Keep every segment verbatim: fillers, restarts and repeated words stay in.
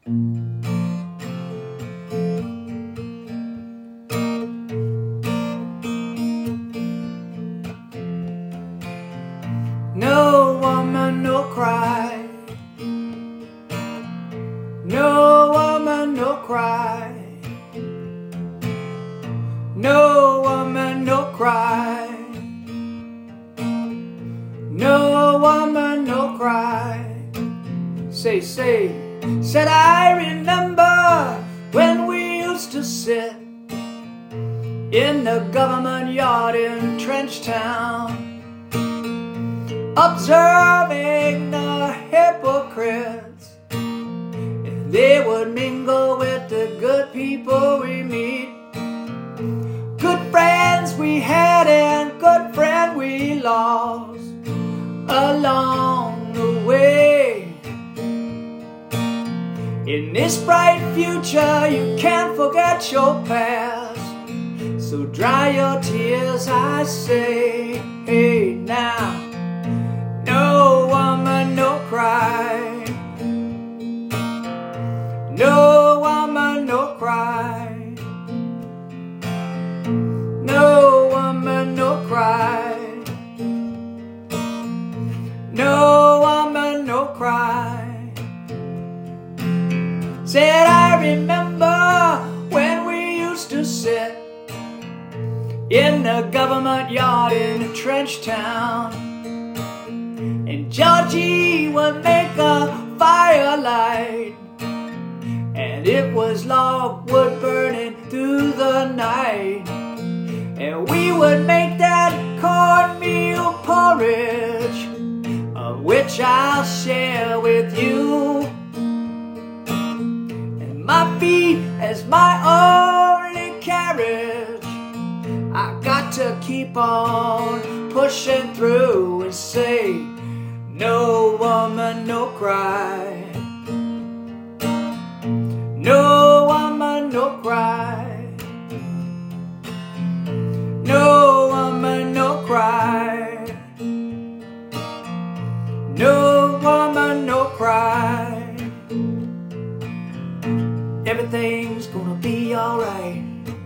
No woman, no cry. No woman, no cry. No woman, no cry. No woman, no cry. Say, say, said I remember when we used to sit in the government yard in Trenchtown, observing the hypocrites. And they would mingle with the good people we meet. Good friends we had and good friend we lost along the way. In this bright future you can't forget your past, so dry your tears, I say. Hey now, no woman, no cry. No woman, no cry. No woman, no cry. No woman, no cry. Said I remember when we used to sit in the government yard in Trenchtown, and Georgie would make a firelight, and it was log wood burning through the night, and we would make that cornmeal porridge, of which I'll share with you. And my feet as my only carriage, I got to keep on pushing through and say, no woman, no cry. No woman, no cry. No woman, no cry. No woman, no cry. Everything's gonna be alright.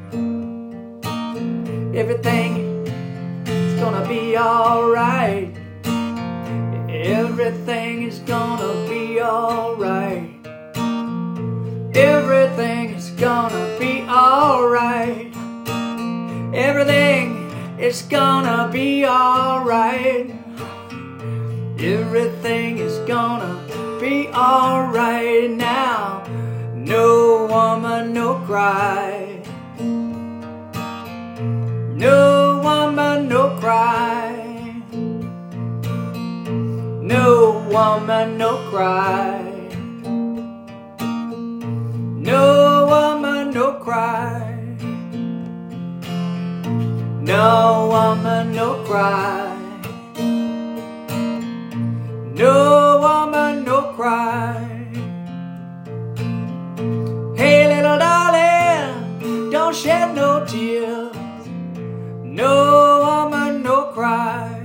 Everything is gonna be alright. Everything is gonna be alright. Everything is gonna be alright. Everything is gonna be alright. Everything is gonna be alright now. No woman, no cry. No woman, no cry. No woman, no cry. No woman, no cry. No woman, no cry. No woman, no cry. Hey little darling, don't shed no tears. No woman, no cry.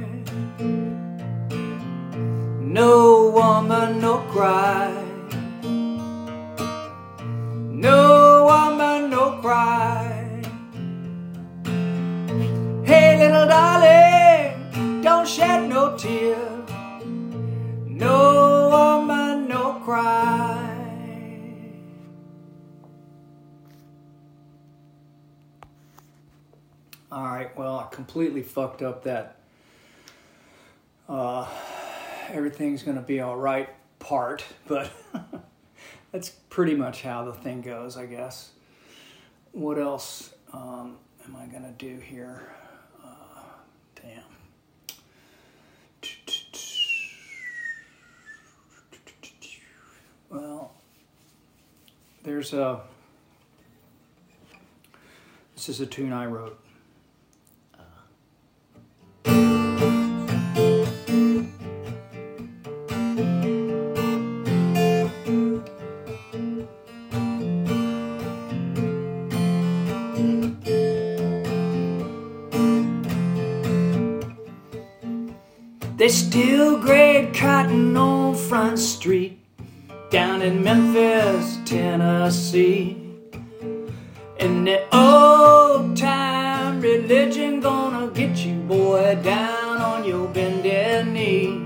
No woman, no cry. No woman, no cry. Hey little darling, don't shed no tears. No woman, no cry. Alright, well, I completely fucked up that uh, everything's gonna be alright part, but that's pretty much how the thing goes, I guess. What else um, am I gonna do here? Uh, damn. Well, there's a, this is a tune I wrote. They still grade cotton on Front Street. down in Memphis, Tennessee. And the old time religion gonna get you, boy, down on your bended knee.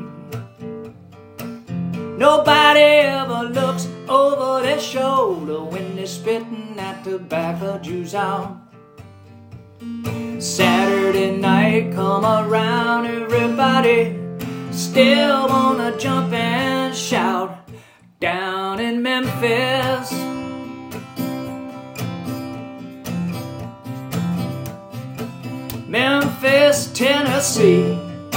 Nobody ever looks over their shoulder when they're spitting that tobacco juice out. Saturday night come around, everybody still wanna jump and shout down in Memphis. Memphis, Tennessee.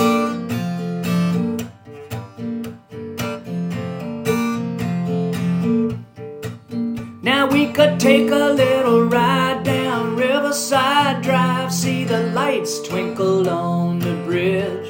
Now we could take a little ride down Riverside Drive, see the lights twinkle on the bridge.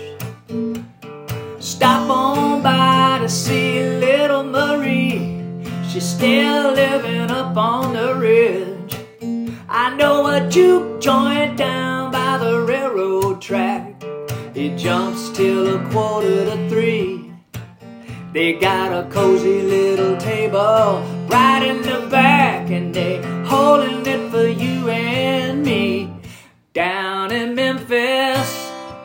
Stop on by to see little Marie, she's still living up on the ridge. I know a juke joint down by the railroad track, it jumps till a quarter to three. They got a cozy little table right in the back, and they holding it for you and me down in Memphis.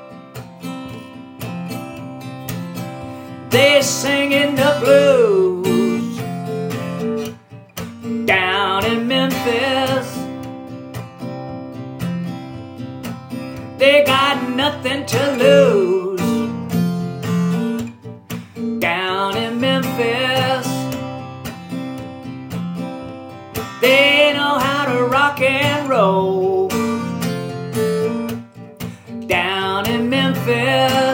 They singing the blues down in Memphis. They got nothing to lose down in Memphis. They know how to rock and roll down in Memphis.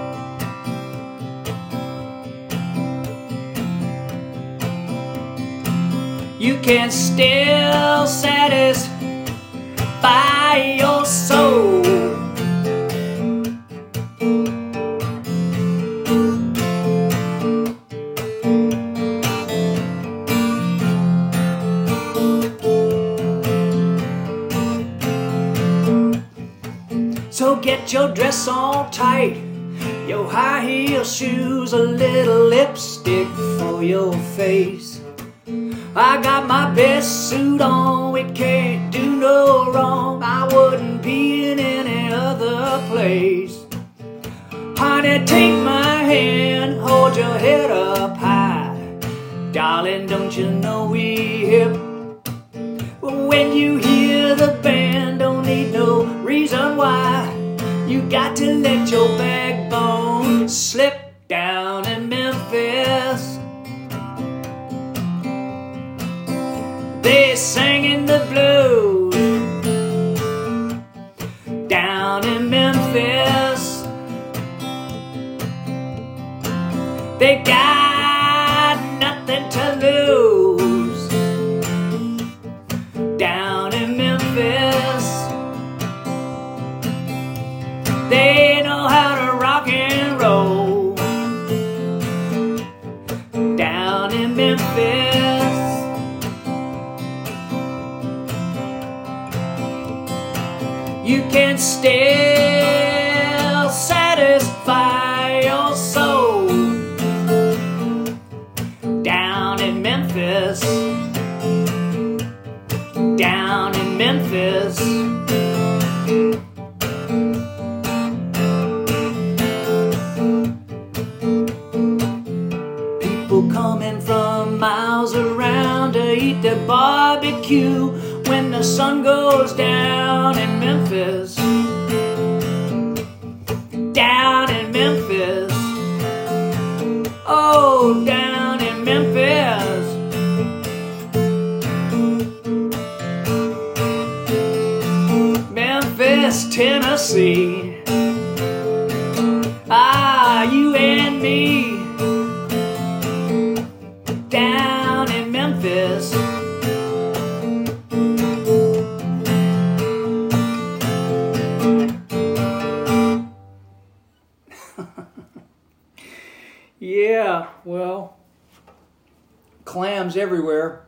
You can still satisfy your soul. So get your dress on tight, your high heel shoes, a little lipstick for your face. I got my best suit on, it can't do no wrong, I wouldn't be in any other place. Honey, take my hand, hold your head up high. Darling, don't you know we hip? When you hear the band, don't need no reason why. You got to let your backbone slip down in Memphis. They singing the blues down in Memphis. They got nothing to lose down in Memphis. They know how to rock and roll down in Memphis. You can still satisfy your soul down in Memphis. Down in Memphis. People coming from miles around to eat their barbecue when the sun goes down in Memphis. Down in Memphis. Oh, down in Memphis. Memphis, Tennessee. Ah, you and me down in Memphis. Yeah, well, clams everywhere.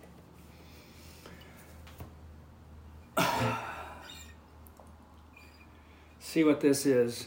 See what this is.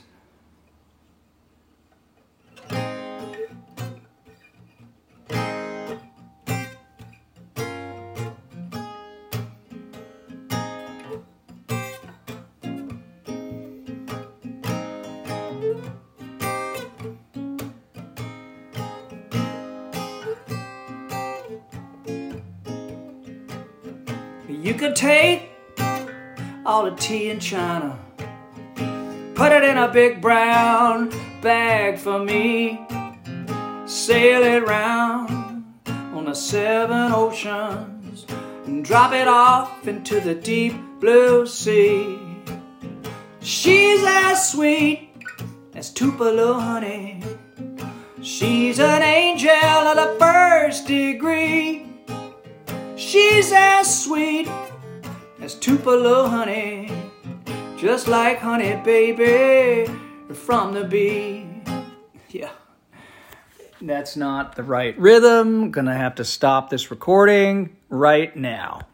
You could take all the tea in China, put it in a big brown bag for me, sail it round on the seven oceans, and drop it off into the deep blue sea. She's as sweet as Tupelo honey. She's an angel of the first degree. She's as sweet as Tupelo honey, just like honey, baby, from the bee. Yeah, that's not the right rhythm. Gonna have to stop this recording right now.